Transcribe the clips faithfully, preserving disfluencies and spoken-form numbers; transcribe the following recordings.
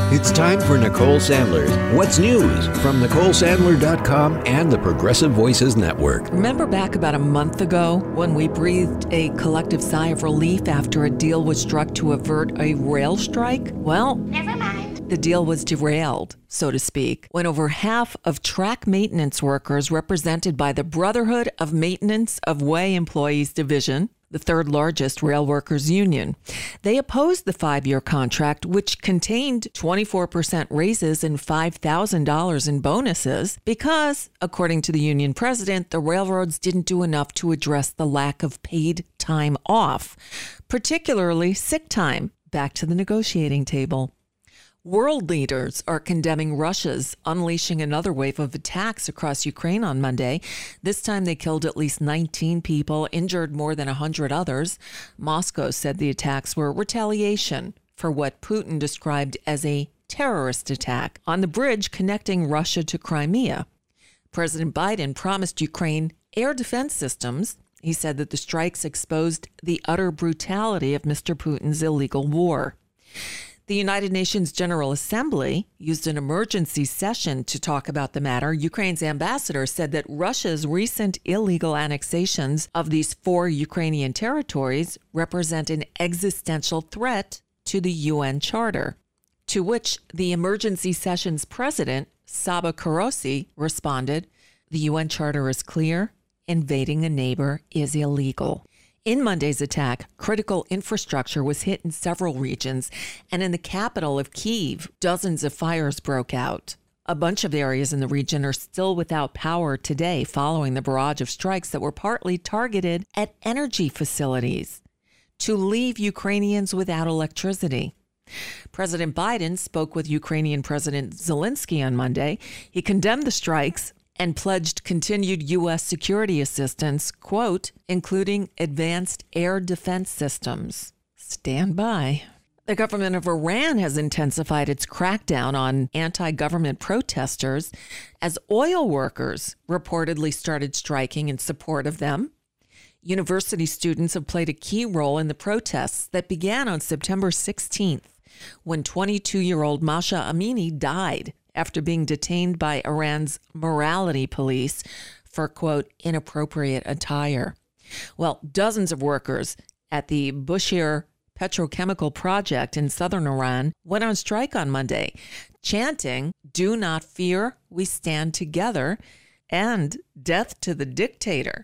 It's time for Nicole Sandler's What's News from Nicole Sandler dot com and the Progressive Voices Network. Remember back about a month ago when we breathed a collective sigh of relief after a deal was struck to avert a rail strike? Well, never mind. The deal was derailed, so to speak, when over half of track maintenance workers represented by the Brotherhood of Maintenance of Way Employees Division, the third largest rail workers union. They opposed the five-year contract, which contained twenty-four percent raises and five thousand dollars in bonuses, because, according to the union president, the railroads didn't do enough to address the lack of paid time off, particularly sick time. Back to the negotiating table. World leaders are condemning Russia's unleashing another wave of attacks across Ukraine on Monday. This time they killed at least nineteen people, injured more than one hundred others. Moscow said the attacks were retaliation for what Putin described as a terrorist attack on the bridge connecting Russia to Crimea. President Biden promised Ukraine air defense systems. He said that the strikes exposed the utter brutality of Mister Putin's illegal war. The United Nations General Assembly used an emergency session to talk about the matter. Ukraine's ambassador said that Russia's recent illegal annexations of these four Ukrainian territories represent an existential threat to the U N Charter, to which the emergency session's president, Saba Karosi, responded, "The U N Charter is clear. Invading a neighbor is illegal." In Monday's attack, critical infrastructure was hit in several regions, and in the capital of Kyiv, dozens of fires broke out. A bunch of areas in the region are still without power today following the barrage of strikes that were partly targeted at energy facilities to leave Ukrainians without electricity. President Biden spoke with Ukrainian President Zelensky on Monday. He condemned the strikes and pledged continued U S security assistance, quote, including advanced air defense systems. Stand by. The government of Iran has intensified its crackdown on anti-government protesters as oil workers reportedly started striking in support of them. University students have played a key role in the protests that began on September sixteenth, when twenty-two-year-old Masha Amini died after being detained by Iran's morality police for, quote, inappropriate attire. Well, dozens of workers at the Bushehr petrochemical project in southern Iran went on strike on Monday, chanting, "Do not fear, we stand together," and "Death to the dictator."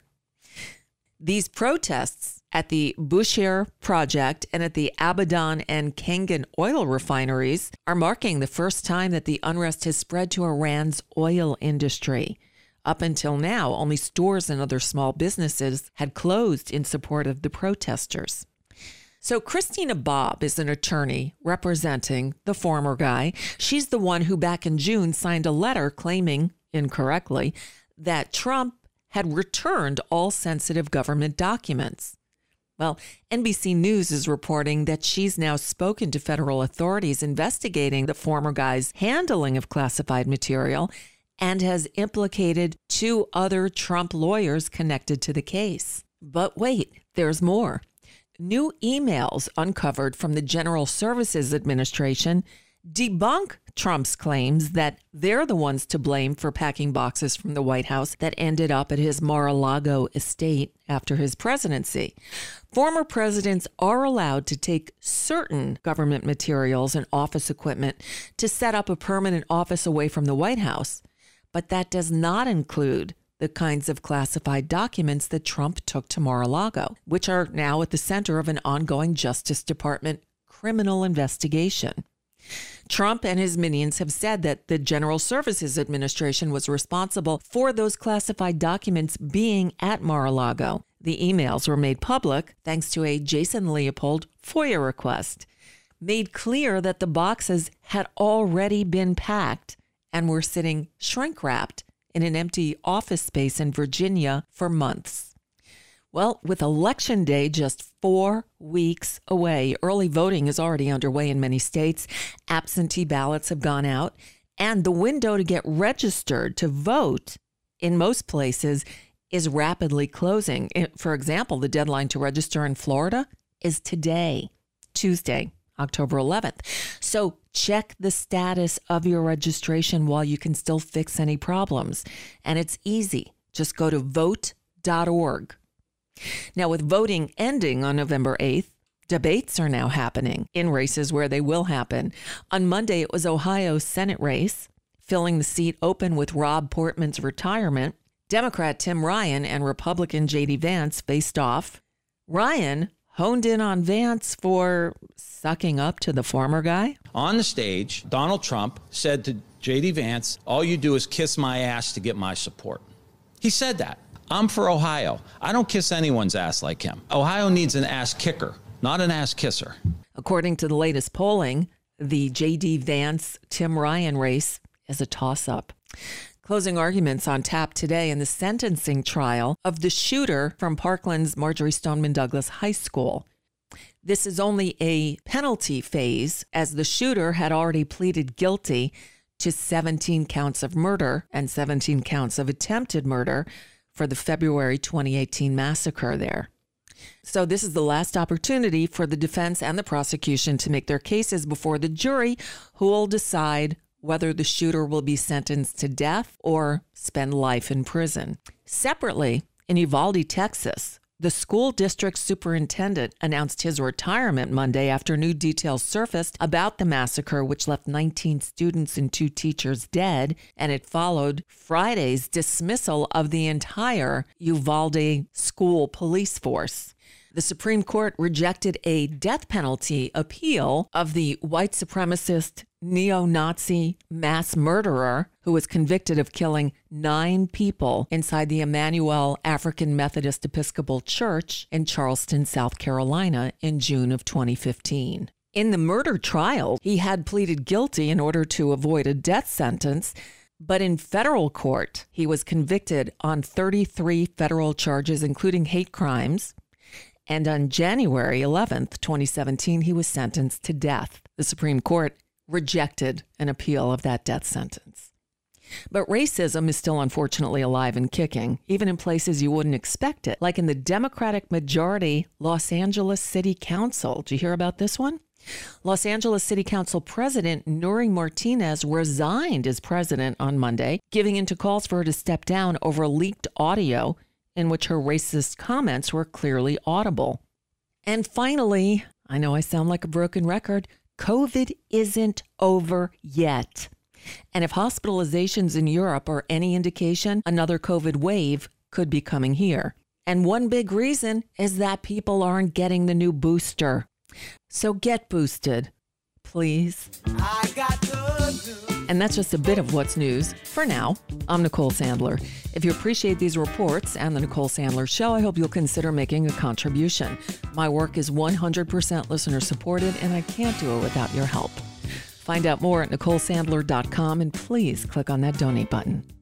These protests at the Bushehr project and at the Abadan and Kangan oil refineries are marking the first time that the unrest has spread to Iran's oil industry. Up until now, only stores and other small businesses had closed in support of the protesters. So Christina Bobb is an attorney representing the former guy. She's the one who back in June signed a letter claiming, incorrectly, that Trump had returned all sensitive government documents. Well, N B C News is reporting that she's now spoken to federal authorities investigating the former guy's handling of classified material and has implicated two other Trump lawyers connected to the case. But wait, there's more. New emails uncovered from the General Services Administration debunk Trump's claims that they're the ones to blame for packing boxes from the White House that ended up at his Mar-a-Lago estate after his presidency. Former presidents are allowed to take certain government materials and office equipment to set up a permanent office away from the White House, but that does not include the kinds of classified documents that Trump took to Mar-a-Lago, which are now at the center of an ongoing Justice Department criminal investigation. Trump and his minions have said that the General Services Administration was responsible for those classified documents being at Mar-a-Lago. The emails were made public thanks to a Jason Leopold FOIA request, made clear that the boxes had already been packed and were sitting shrink-wrapped in an empty office space in Virginia for months. Well, with Election Day just four weeks away, early voting is already underway in many states. Absentee ballots have gone out, and the window to get registered to vote in most places is rapidly closing. For example, the deadline to register in Florida is today, Tuesday, October eleventh. So Check the status of your registration while you can still fix any problems. And it's easy. Just go to vote dot org. Now, with voting ending on November eighth, debates are now happening in races where they will happen. On Monday, it was Ohio's Senate race, filling the seat open with Rob Portman's retirement. Democrat Tim Ryan and Republican J D Vance faced off. Ryan honed in on Vance for sucking up to the former guy. On the stage, Donald Trump said to J D Vance, all you do is kiss my ass to get my support. He said that. I'm for Ohio. I don't kiss anyone's ass like him. Ohio needs an ass kicker, not an ass kisser. According to the latest polling, the J D Vance-Tim Ryan race is a toss-up. Closing arguments on tap today in the sentencing trial of the shooter from Parkland's Marjory Stoneman Douglas High School. This is only a penalty phase, as the shooter had already pleaded guilty to seventeen counts of murder and seventeen counts of attempted murder for the February twenty eighteen massacre there. So this is the last opportunity for the defense and the prosecution to make their cases before the jury, who will decide whether the shooter will be sentenced to death or spend life in prison. Separately, in Uvalde, Texas, the school district superintendent announced his retirement Monday after new details surfaced about the massacre, which left nineteen students and two teachers dead, and it followed Friday's dismissal of the entire Uvalde school police force. The Supreme Court rejected a death penalty appeal of the white supremacist neo-Nazi mass murderer who was convicted of killing nine people inside the Emmanuel African Methodist Episcopal Church in Charleston, South Carolina in June of twenty fifteen. In the murder trial, he had pleaded guilty in order to avoid a death sentence, but in federal court, he was convicted on thirty-three federal charges, including hate crimes. And on January eleventh, twenty seventeen, he was sentenced to death. The Supreme Court rejected an appeal of that death sentence. But racism is still unfortunately alive and kicking, even in places you wouldn't expect it, like in the Democratic majority Los Angeles City Council. Did you hear about this one? Los Angeles City Council President Nury Martinez resigned as president on Monday, giving into calls for her to step down over leaked audio in which her racist comments were clearly audible. And finally, I know I sound like a broken record, COVID isn't over yet. And if hospitalizations in Europe are any indication, another COVID wave could be coming here. And one big reason is that people aren't getting the new booster. So get boosted, please. I got good news. And that's just a bit of what's news for now. I'm Nicole Sandler. If you appreciate these reports and the Nicole Sandler Show, I hope you'll consider making a contribution. My work is one hundred percent listener supported, and I can't do it without your help. Find out more at nicole sandler dot com, and please click on that donate button.